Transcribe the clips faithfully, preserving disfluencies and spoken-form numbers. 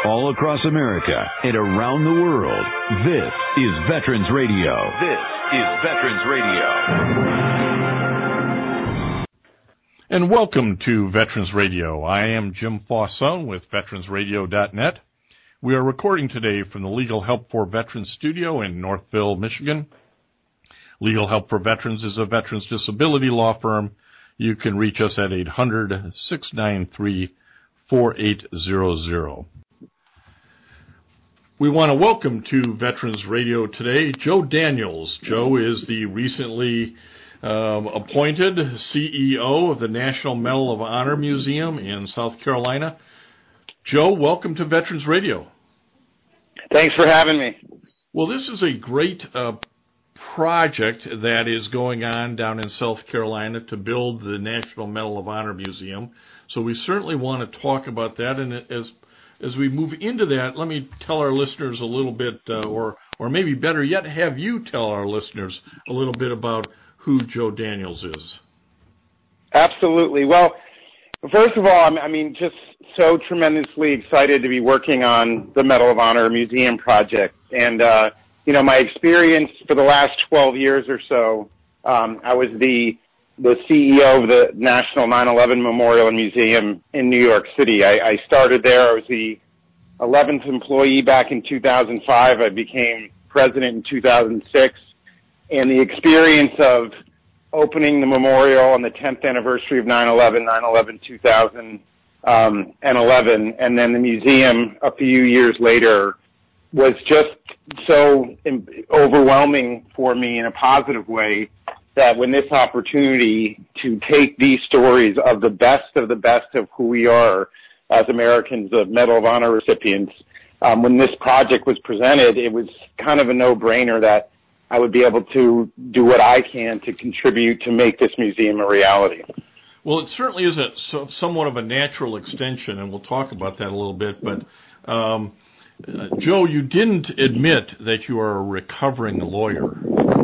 all across America and around the world. This is Veterans Radio. This is Veterans Radio. And welcome to Veterans Radio. I am Jim Fosson with veterans radio dot net. We are recording today from the Legal Help for Veterans studio in Northville, Michigan. Legal Help for Veterans is a veterans disability law firm. You can reach us at eight hundred, six nine three, four eight zero zero. We want to welcome to Veterans Radio today Joe Daniels. Joe is the recently um, appointed C E O of the National Medal of Honor Museum in South Carolina. Joe, welcome to Veterans Radio. Thanks for having me. Well, this is a great uh, project that is going on down in South Carolina to build the National Medal of Honor Museum. So we certainly want to talk about that. And as as we move into that, let me tell our listeners a little bit, uh, or or maybe better yet, have you tell our listeners a little bit about who Joe Daniels is. Absolutely. Well, first of all, I mean, just so tremendously excited to be working on the Medal of Honor Museum project. And, uh, you know, my experience for the last twelve years or so, um, I was the the C E O of the National nine eleven Memorial and Museum in New York City. I, I started there. I was the eleventh employee back in two thousand five. I became president in two thousand six. And the experience of opening the memorial on the tenth anniversary of nine eleven, nine eleven two thousand eleven, and then the museum a few years later was just so overwhelming for me in a positive way that when this opportunity to take these stories of the best of the best of who we are as Americans, of Medal of Honor recipients, um, when this project was presented, it was kind of a no-brainer that I would be able to do what I can to contribute to make this museum a reality. Well, it certainly is a so, somewhat of a natural extension, and we'll talk about that a little bit. But, um, uh, Joe, you didn't admit that you are a recovering lawyer.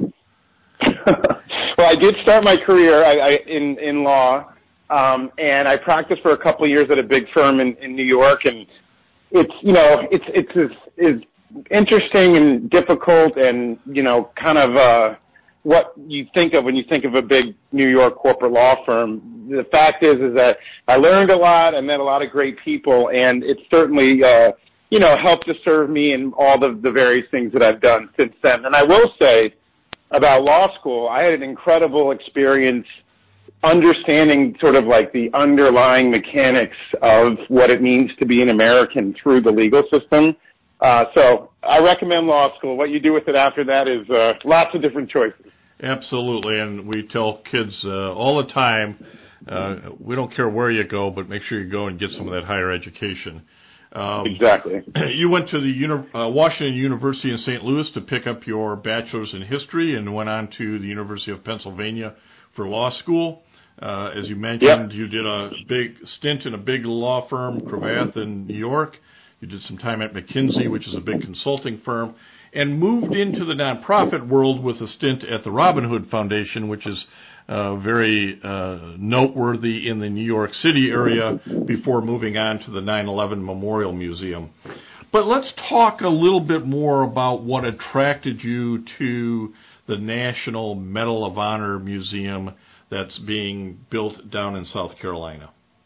Well, I did start my career I, I, in, in law, um, and I practiced for a couple of years at a big firm in, in New York, and it's, you know, it's, it's, it's, it's interesting and difficult and, you know, kind of uh, what you think of when you think of a big New York corporate law firm. The fact is, is that I learned a lot, I met a lot of great people, and it's certainly, uh, you know, helped to serve me in all the, the various things that I've done since then. And I will say about law school, I had an incredible experience understanding sort of like the underlying mechanics of what it means to be an American through the legal system. Uh, so I recommend law school. What you do with it after that is uh, lots of different choices. Absolutely, and we tell kids uh, all the time, uh, we don't care where you go, but make sure you go and get some of that higher education. Um, exactly. You went to the uni- uh, Washington University in Saint Louis to pick up your bachelor's in history and went on to the University of Pennsylvania for law school. Uh, as you mentioned, yep. You did a big stint in a big law firm, Cravath in New York. You did some time at McKinsey, which is a big consulting firm, and moved into the nonprofit world with a stint at the Robin Hood Foundation, which is uh, very uh, noteworthy in the New York City area, before moving on to the nine eleven Memorial Museum. But let's talk a little bit more about what attracted you to the National Medal of Honor Museum that's being built down in South Carolina.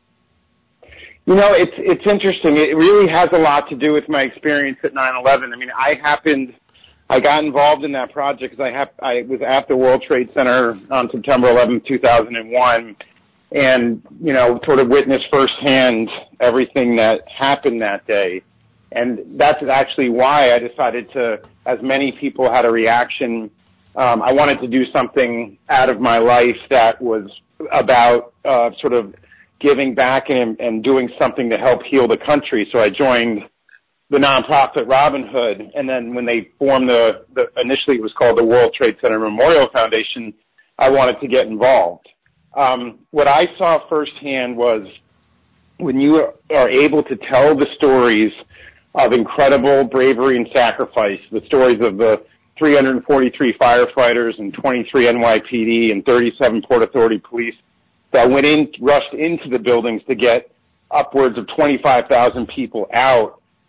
You know, it's it's interesting. It really has a lot to do with my experience at nine eleven. I mean, I happened, I got involved in that project because I, hap, I was at the World Trade Center on September eleventh, two thousand one, and, you know, sort of witnessed firsthand everything that happened that day. And that's actually why I decided to, as many people had a reaction, um, I wanted to do something out of my life that was about uh, sort of giving back and, and doing something to help heal the country. So I joined the nonprofit Robin Hood, and then when they formed the, the initially it was called the World Trade Center Memorial Foundation, I wanted to get involved. Um, what I saw firsthand was when you are able to tell the stories of incredible bravery and sacrifice, the stories of the three hundred forty-three firefighters and twenty-three N Y P D and thirty-seven Port Authority police that went in, rushed into the buildings to get upwards of twenty-five thousand people out.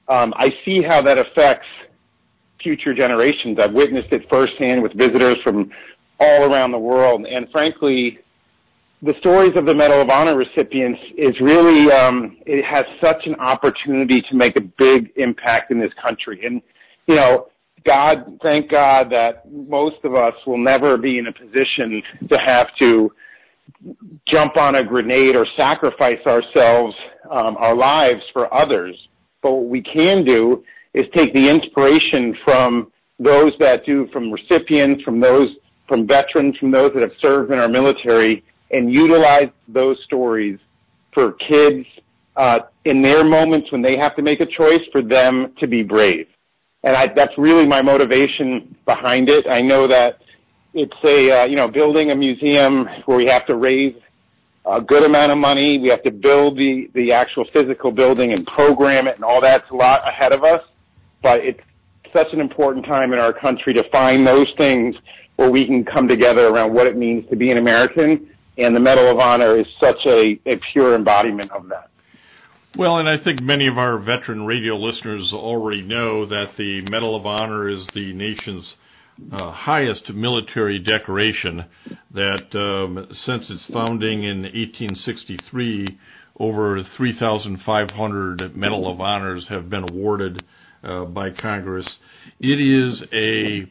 um, I see how that affects future generations. I've witnessed it firsthand with visitors from all around the world. And frankly, the stories of the Medal of Honor recipients is really, um, it has such an opportunity to make a big impact in this country. And, you know, God, thank God that most of us will never be in a position to have to jump on a grenade or sacrifice ourselves, um, our lives for others. But what we can do is take the inspiration from those that do, from recipients, from those, from veterans, from those that have served in our military, and utilize those stories for kids uh, in their moments when they have to make a choice, for them to be brave. And I, that's really my motivation behind it. I know that it's a, uh, you know, building a museum where we have to raise a good amount of money. We have to build the, the actual physical building and program it, and all that's a lot ahead of us. But it's such an important time in our country to find those things where we can come together around what it means to be an American. And the Medal of Honor is such a, a pure embodiment of that. Well, and I think many of our veteran radio listeners already know that the Medal of Honor is the nation's uh, highest military decoration, that um, since its founding in eighteen sixty-three, over three thousand five hundred Medal of Honors have been awarded uh, by Congress. It is a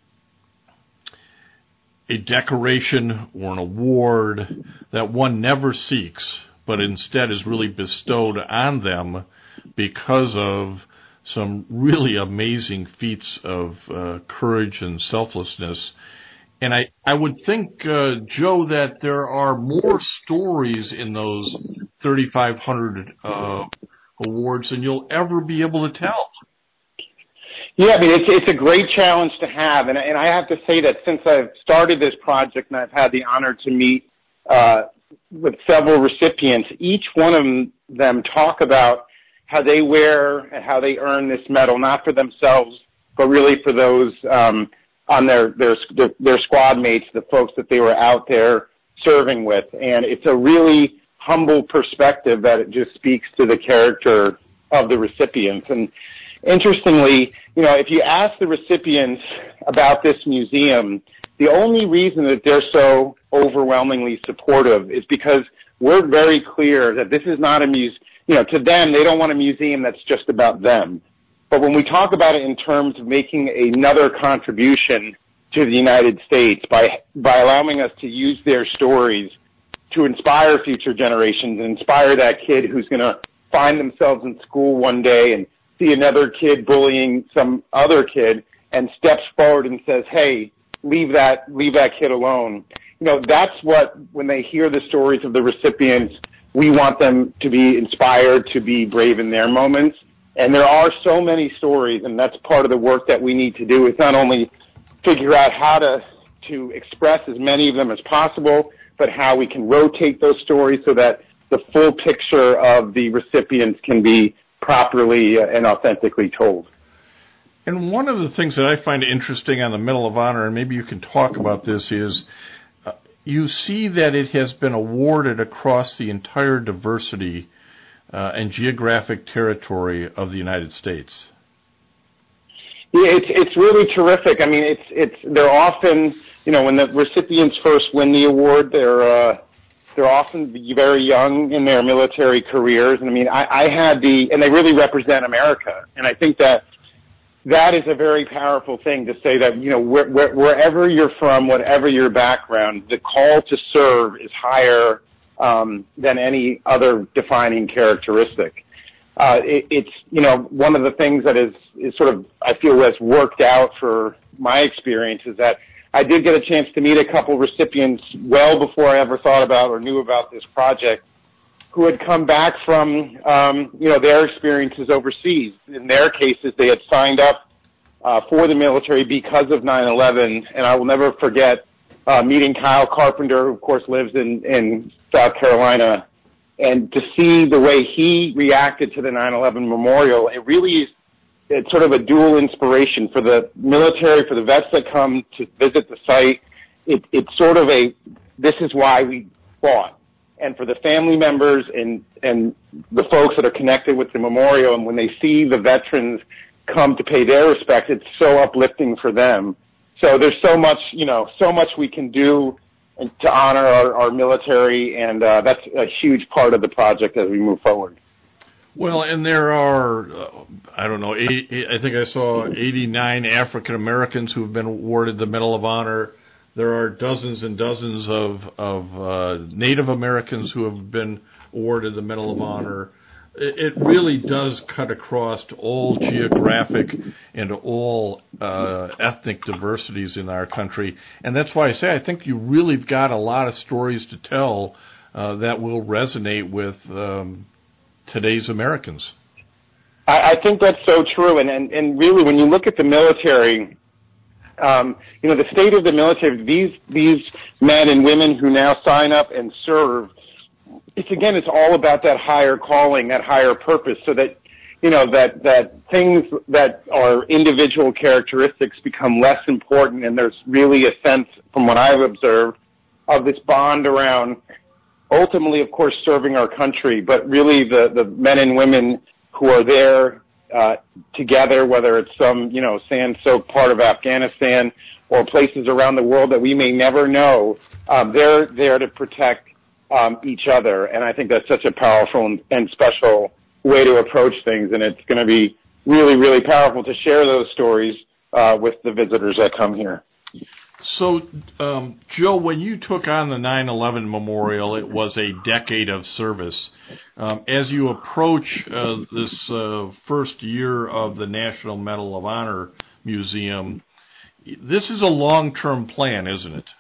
a decoration or an award that one never seeks, but instead is really bestowed on them because of some really amazing feats of uh, courage and selflessness. And I, I would think, uh, Joe, that there are more stories in those thirty-five hundred uh, awards than you'll ever be able to tell. Yeah, I mean, it's, it's a great challenge to have. And, and I have to say that since I've started this project and I've had the honor to meet uh, with several recipients, each one of them talk about how they wear and how they earn this medal, not for themselves, but really for those um, on their, their, their squad mates, the folks that they were out there serving with. And it's a really humble perspective that it just speaks to the character of the recipients. And interestingly, you know, if you ask the recipients about this museum, the only reason that they're so overwhelmingly supportive is because we're very clear that this is not a museum. You know, to them, they don't want a museum that's just about them. But when we talk about it in terms of making another contribution to the United States by by allowing us to use their stories to inspire future generations and inspire that kid who's going to find themselves in school one day and see another kid bullying some other kid and steps forward and says, hey, leave that, leave that kid alone. You know, that's what, when they hear the stories of the recipients, we want them to be inspired to be brave in their moments. And there are so many stories, and that's part of the work that we need to do, is not only figure out how to, to express as many of them as possible, but how we can rotate those stories so that the full picture of the recipients can be properly and authentically told. And one of the things that I find interesting on the Medal of Honor, and maybe you can talk about this, is uh, you see that it has been awarded across the entire diversity uh, and geographic territory of the United States. Yeah, it's it's really terrific. I mean, it's it's they're often, you know, when the recipients first win the award, they're uh, they're often very young in their military careers. And I mean, I, I had the, and they really represent America. And I think that that is a very powerful thing to say that, you know, where, where, wherever you're from, whatever your background, the call to serve is higher um, than any other defining characteristic. Uh, it, it's, you know, one of the things that is, is sort of, I feel, has worked out for my experience is that I did get a chance to meet a couple recipients well before I ever thought about or knew about this project, who had come back from, um, you know, their experiences overseas. In their cases, they had signed up uh, for the military because of nine eleven, and I will never forget uh, meeting Kyle Carpenter, who, of course, lives in, in South Carolina, and to see the way he reacted to the nine eleven memorial. It really is it's sort of a dual inspiration for the military, for the vets that come to visit the site. It, it's sort of a, this is why we fought. and for the family members and, and the folks that are connected with the memorial, and when they see the veterans come to pay their respect, it's so uplifting for them. So there's so much, you know, so much we can do to honor our, our military, and uh, that's a huge part of the project as we move forward. Well, and there are, uh, I don't know, eighty, I think I saw eighty-nine African Americans who have been awarded the Medal of Honor. There are dozens and dozens of, of uh, Native Americans who have been awarded the Medal of Honor. It, it really does cut across all geographic and all uh, ethnic diversities in our country. And that's why I say I think you really got a lot of stories to tell uh, that will resonate with um, today's Americans. I, I think that's so true. And, and, and really, when you look at the military, Um, you know, the state of the military, these these men and women who now sign up and serve, it's again, it's all about that higher calling, that higher purpose, so that, you know, that, that things that are individual characteristics become less important, and there's really a sense, from what I've observed, of this bond around ultimately, of course, serving our country, but really the, the men and women who are there Uh, together, whether it's some, you know, sand-soaked part of Afghanistan or places around the world that we may never know, um, they're there to protect um, each other. And I think that's such a powerful and, and special way to approach things, and it's going to be really, really powerful to share those stories uh, with the visitors that come here. So, um, Joe, when you took on the nine eleven Memorial, it was a decade of service. Um, as you approach uh, this uh, first year of the National Medal of Honor Museum, this is a long-term plan, isn't it?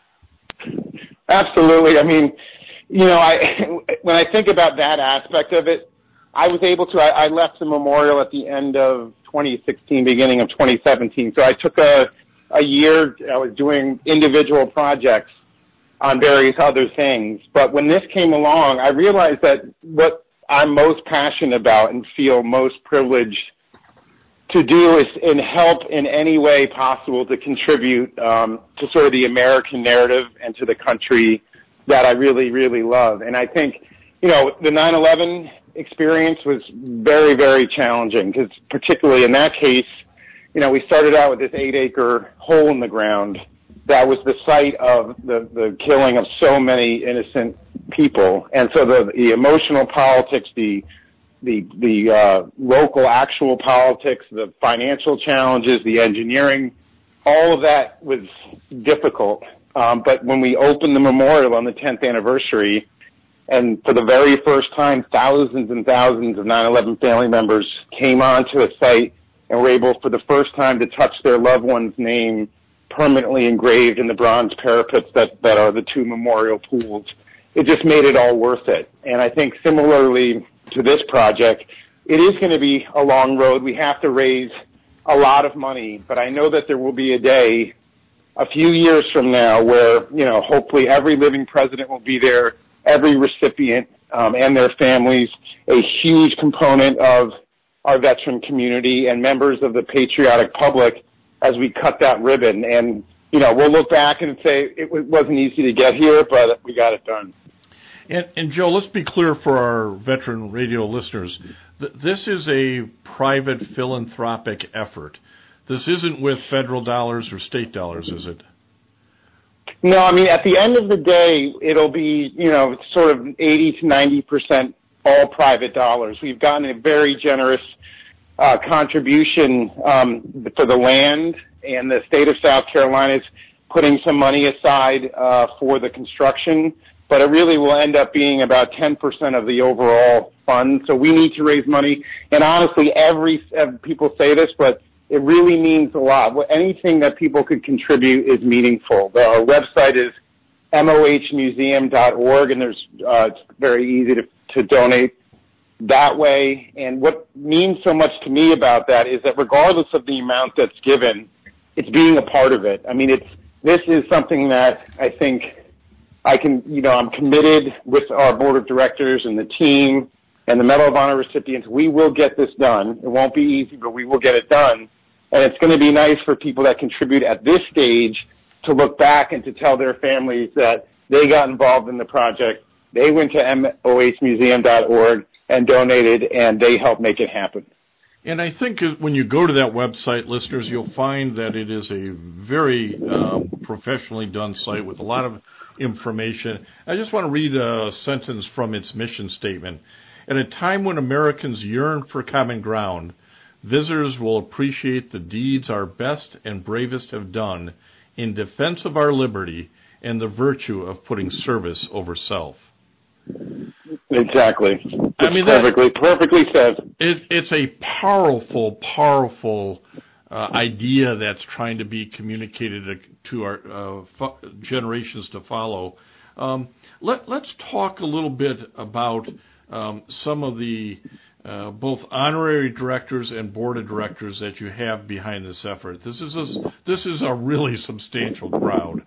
Absolutely. I mean, you know, I when I think about that aspect of it, I was able to, I, I left the memorial at the end of twenty sixteen, beginning of twenty seventeen, so I took a a year, I was doing individual projects on various other things. But when this came along, I realized that what I'm most passionate about and feel most privileged to do is and help in any way possible to contribute um, to sort of the American narrative and to the country that I really, really love. And I think, you know, the nine eleven experience was very, very challenging, because particularly in that case, you know, we started out with this eight-acre hole in the ground that was the site of the, the killing of so many innocent people. And so the, the emotional politics, the the, the uh, local actual politics, the financial challenges, the engineering, all of that was difficult. Um, but when we opened the memorial on the tenth anniversary, and for the very first time, thousands and thousands of nine eleven family members came onto a site and were able for the first time to touch their loved one's name permanently engraved in the bronze parapets that, that are the two memorial pools. It just made it all worth it. And I think similarly to this project, it is going to be a long road. We have to raise a lot of money, but I know that there will be a day a few years from now where, you know, hopefully every living president will be there, every recipient um, and their families, a huge component of our veteran community and members of the patriotic public as we cut that ribbon. And, you know, we'll look back and say it wasn't easy to get here, but we got it done. And, and Joe, let's be clear for our veteran radio listeners. This is a private philanthropic effort. This isn't with federal dollars or state dollars, is it? No, I mean, at the end of the day, it'll be, you know, sort of eighty to ninety percent all private dollars. We've gotten a very generous uh, contribution um, for the land, and the state of South Carolina is putting some money aside uh, for the construction, but it really will end up being about ten percent of the overall fund. So we need to raise money, and honestly, every uh, people say this, but it really means a lot. Anything that people could contribute is meaningful. Our website is M O H museum dot org, and there's uh, it's very easy to to donate that way. And what means so much to me about that is that regardless of the amount that's given, it's being a part of it. I mean, it's this is something that I think I can, you know, I'm committed with our board of directors and the team and the Medal of Honor recipients. We will get this done. It won't be easy, but we will get it done. And it's going to be nice for people that contribute at this stage to look back and to tell their families that they got involved in the project They went to M O H museum dot org and donated, and they helped make it happen. And I think when you go to that website, listeners, you'll find that it is a very um, professionally done site with a lot of information. I just want to read a sentence from its mission statement. At a time when Americans yearn for common ground, visitors will appreciate the deeds our best and bravest have done in defense of our liberty and the virtue of putting service over self. Exactly. I mean, perfectly, that, perfectly said. It, it's a powerful, powerful uh, idea that's trying to be communicated to our uh, fo- generations to follow. Um, let, let's talk a little bit about um, some of the uh, both honorary directors and board of directors that you have behind this effort. This is a, this is a really substantial crowd.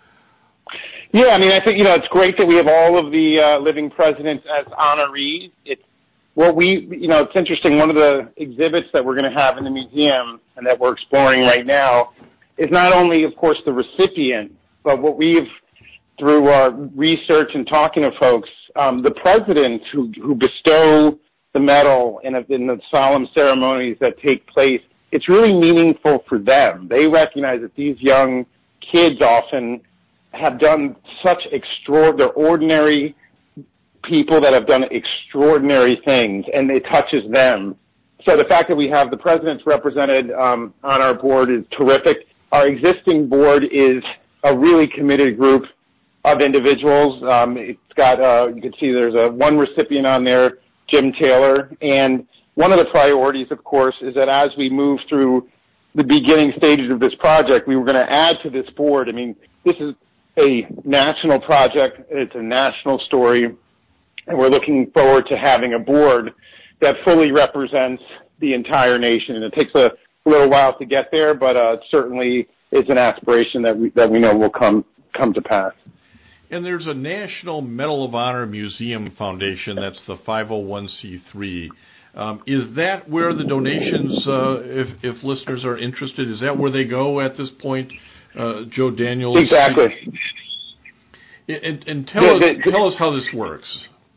Yeah, I mean, I think, you know, it's great that we have all of the uh, living presidents as honorees. It's what we, you know, it's interesting. One of the exhibits that we're going to have in the museum and that we're exploring right now is not only, of course, the recipient, but what we've, through our research and talking to folks, um, the presidents who, who bestow the medal in, a, in the solemn ceremonies that take place. It's really meaningful for them. They recognize that these young kids often have done such extraordinary, ordinary people that have done extraordinary things, and it touches them. So the fact that we have the presidents represented um, on our board is terrific. Our existing board is a really committed group of individuals. Um, it's got, uh, you can see there's a one recipient on there, Jim Taylor, and one of the priorities, of course, is that as we move through the beginning stages of this project, we were going to add to this board. I mean, this is a national project. It's a national story, and we're looking forward to having a board that fully represents the entire nation. And it takes a little while to get there, but uh, it certainly is an aspiration that we that we know will come come to pass. And there's a National Medal of Honor Museum Foundation. That's the five oh one c three. Um, is that where the donations, uh, if, if listeners are interested, is that where they go at this point? Uh, Joe Daniels. Exactly. And, and tell, yeah, us, the, tell us how this works.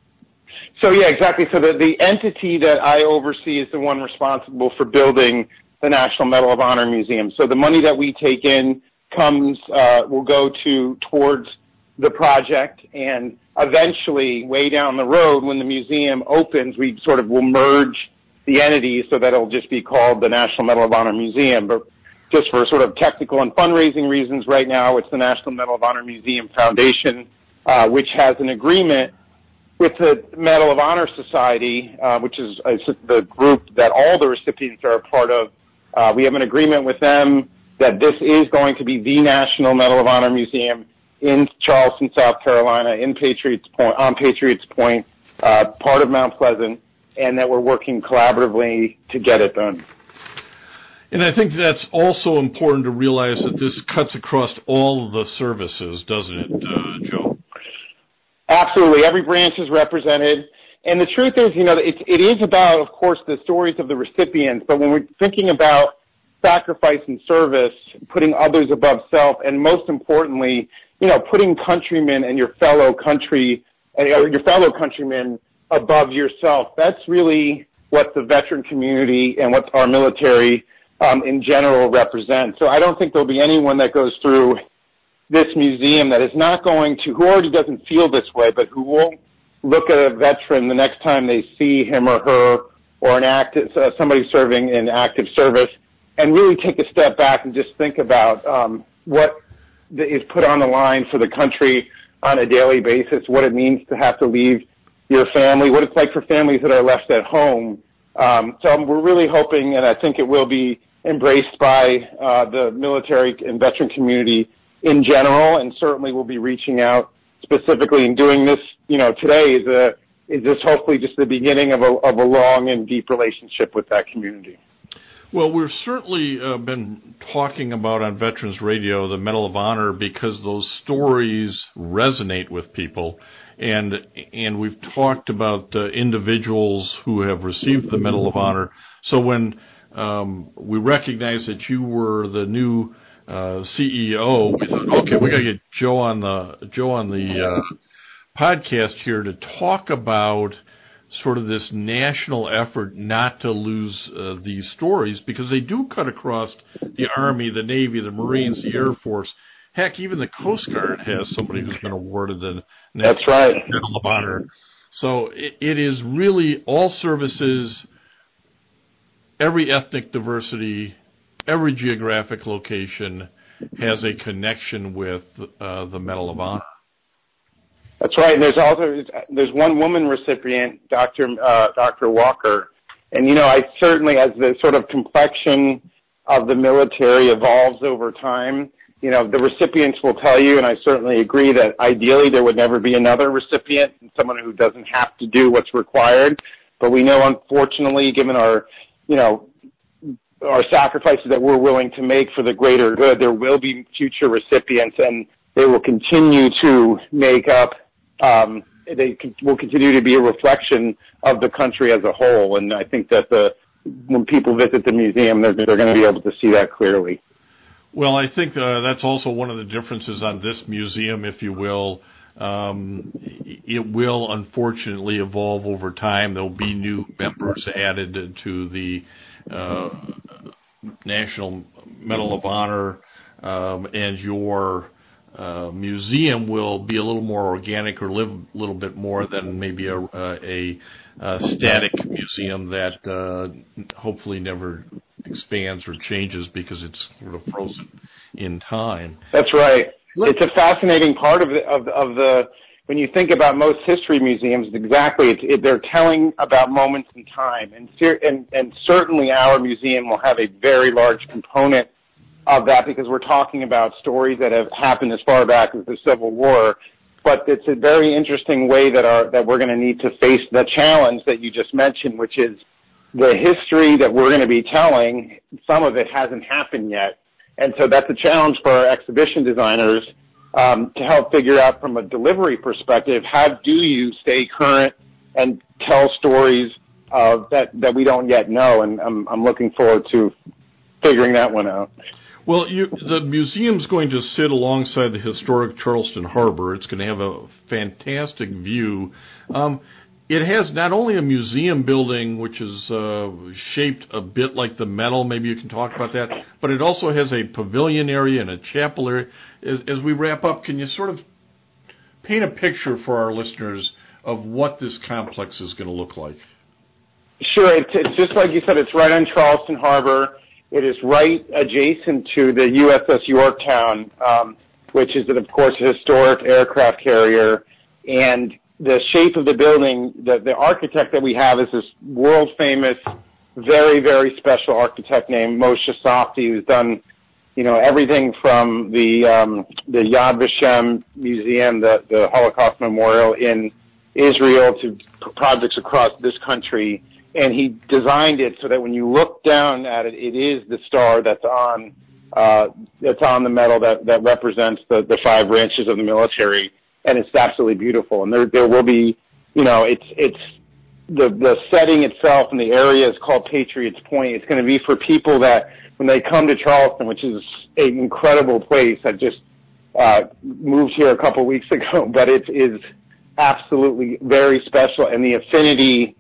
So, yeah, exactly. So the, the entity that I oversee is the one responsible for building the National Medal of Honor Museum. So the money that we take in comes, uh, will go to towards the project, and eventually, way down the road, when the museum opens, we sort of will merge the entities so that it'll just be called the National Medal of Honor Museum. But just for sort of technical and fundraising reasons, right now it's the National Medal of Honor Museum Foundation, uh, which has an agreement with the Medal of Honor Society, uh, which is uh, the group that all the recipients are a part of. Uh, we have an agreement with them that this is going to be the National Medal of Honor Museum in Charleston, South Carolina, in Patriots Point, on Patriots Point, uh, part of Mount Pleasant, and that we're working collaboratively to get it done. And I think that's also important to realize that this cuts across all of the services, doesn't it, uh, Joe? Absolutely. Every branch is represented. And the truth is, you know, it, it is about, of course, the stories of the recipients, but when we're thinking about sacrifice and service, putting others above self, and most importantly, you know, putting countrymen and your fellow country, or your fellow countrymen above yourself, that's really what the veteran community and what our military um, in general represents. So I don't think there'll be anyone that goes through this museum that is not going to, who already doesn't feel this way, but who will look at a veteran the next time they see him or her, or an active, uh, somebody serving in active service, and really take a step back and just think about um, what is put on the line for the country on a daily basis, what it means to have to leave your family, what it's like for families that are left at home. Um, so we're really hoping, and I think it will be embraced by uh, the military and veteran community in general, and certainly we'll be reaching out specifically and doing this, you know, today is a is this hopefully just the beginning of a of a long and deep relationship with that community. Well, we've certainly uh, been talking about on Veterans Radio the Medal of Honor because those stories resonate with people, and and we've talked about uh, individuals who have received the Medal of Honor. So when um, we recognized that you were the new uh, C E O, we thought, okay, we got to get Joe on the Joe on the uh, podcast here to talk about sort of this national effort not to lose uh, these stories, because they do cut across the Army, the Navy, the Marines, the Air Force. Heck, even the Coast Guard has somebody who's been awarded the That's right. Medal of Honor. So it, it is really all services, every ethnic diversity, every geographic location has a connection with uh, the Medal of Honor. That's right. And there's also there's one woman recipient, Doctor Uh, Doctor Walker, and you know I certainly, as the sort of complexion of the military evolves over time, you know the recipients will tell you, and I certainly agree that ideally there would never be another recipient, someone who doesn't have to do what's required. But we know, unfortunately, given our you know our sacrifices that we're willing to make for the greater good, there will be future recipients, and they will continue to make up. Um, they con- will continue to be a reflection of the country as a whole, and I think that the when people visit the museum, they're, they're going to be able to see that clearly. Well, I think uh, that's also one of the differences on this museum, if you will. Um, it will unfortunately evolve over time. There will be new members added to the uh, National Medal of Honor, um, and your Uh, museum will be a little more organic or live a little bit more than maybe a, a, a static museum that uh, hopefully never expands or changes because it's sort of frozen in time. That's right. It's a fascinating part of the, of, of the when you think about most history museums, exactly, it's, it, they're telling about moments in time, and, and, and certainly our museum will have a very large component of that, because we're talking about stories that have happened as far back as the Civil War. But it's a very interesting way that our that we're going to need to face the challenge that you just mentioned, which is the history that we're going to be telling. Some of it hasn't happened yet, and so that's a challenge for our exhibition designers um, to help figure out from a delivery perspective, how do you stay current and tell stories uh, that that we don't yet know. And I'm I'm looking forward to figuring that one out. Well, you, the museum's going to sit alongside the historic Charleston Harbor. It's going to have a fantastic view. Um, it has not only a museum building, which is uh, shaped a bit like the medal, maybe you can talk about that, but it also has a pavilion area and a chapel area. As, as we wrap up, can you sort of paint a picture for our listeners of what this complex is going to look like? Sure. It's, it's just like you said, it's right on Charleston Harbor. It is right adjacent to the U S S Yorktown, um, which is, of course, a historic aircraft carrier. And the shape of the building, the, the architect that we have is this world-famous, very, very special architect named Moshe Safdie, who's done, you know, everything from the um, the Yad Vashem Museum, the, the Holocaust Memorial in Israel, to projects across this country. And he designed it so that when you look down at it, it is the star that's on uh, that's on the medal that, that represents the, the five branches of the military, and it's absolutely beautiful. And there there will be, you know, it's it's the the setting itself and the area is called Patriots Point. It's going to be for people that when they come to Charleston, which is an incredible place. I just uh, moved here a couple weeks ago, but it is absolutely very special, and the affinity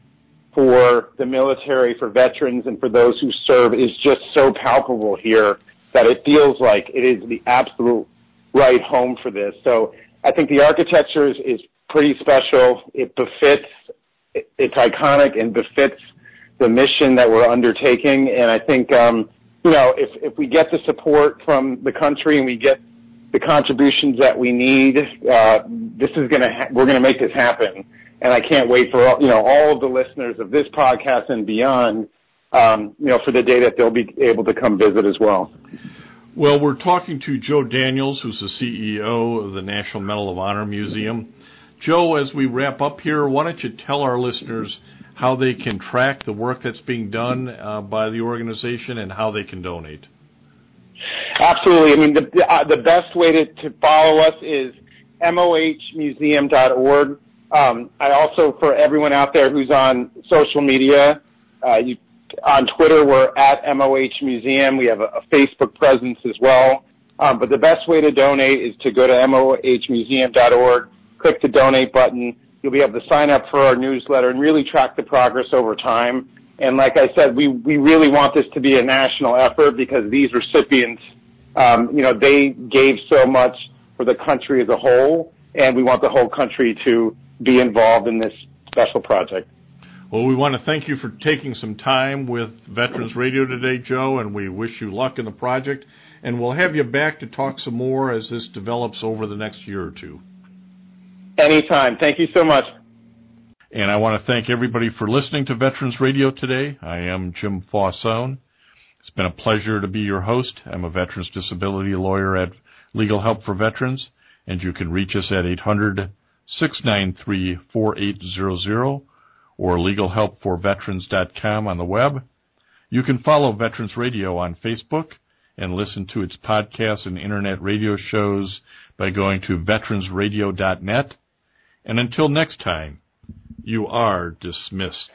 for the military, for veterans, and for those who serve is just so palpable here that it feels like it is the absolute right home for this. So I think the architecture is, is pretty special. It befits, it, it's iconic and befits the mission that we're undertaking. And I think, um, you know, if, if we get the support from the country and we get the contributions that we need, uh, this is going to, ha- we're going to make this happen. And I can't wait for all, you know, all of the listeners of this podcast and beyond, um, you know, for the day that they'll be able to come visit as well. Well, we're talking to Joe Daniels, who's the C E O of the National Medal of Honor Museum. Joe, as we wrap up here, why don't you tell our listeners how they can track the work that's being done uh, by the organization and how they can donate? Absolutely. I mean, the, the, uh, the best way to, to follow us is M O H museum dot org. Um, I also, for everyone out there who's on social media, uh, you, on Twitter, we're at M O H Museum. We have a, a Facebook presence as well. Um, but the best way to donate is to go to M O H museum dot org, click the donate button. You'll be able to sign up for our newsletter and really track the progress over time. And like I said, we, we really want this to be a national effort because these recipients, um, you know, they gave so much for the country as a whole, and we want the whole country to be involved in this special project. Well, we want to thank you for taking some time with Veterans Radio today, Joe, and we wish you luck in the project. And we'll have you back to talk some more as this develops over the next year or two. Anytime. Thank you so much. And I want to thank everybody for listening to Veterans Radio today. I am Jim Faussone. It's been a pleasure to be your host. I'm a veterans disability lawyer at Legal Help for Veterans, and you can reach us at eight hundred, six nine three, four eight zero zero or legal help for veterans dot com on the web. You can follow Veterans Radio on Facebook and listen to its podcasts and internet radio shows by going to veterans radio dot net. And until next time, you are dismissed.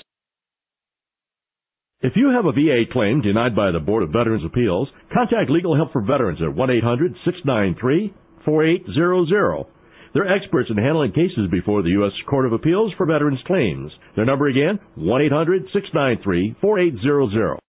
If you have a V A claim denied by the Board of Veterans' Appeals, contact Legal Help for Veterans at one eight hundred, six nine three, four eight zero zero. They're experts in handling cases before the U S Court of Appeals for Veterans Claims. Their number again, one eight hundred, six nine three, four eight zero zero.